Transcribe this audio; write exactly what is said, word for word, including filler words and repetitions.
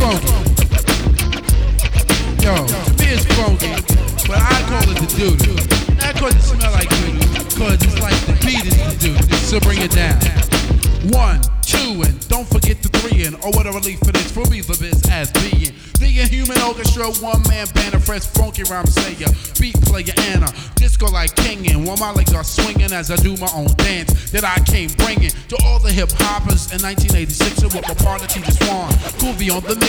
funky. Yo, to me it's funky, but I call it the doo-doo. Not cause it smell like doo-doo, cause it's like the beat is the doo-doo. So bring it down. One, two, and don't forget the three, and oh what a relief it is for me for this as being the inhuman orchestra, one man band, a fresh funky rhyme sayer, beat player, and a disco like king. And while my legs are swinging as I do my own dance that I came bringing to all the hip hoppers in nineteen eighty-six with my partner T J Swan, Groovy on the mix.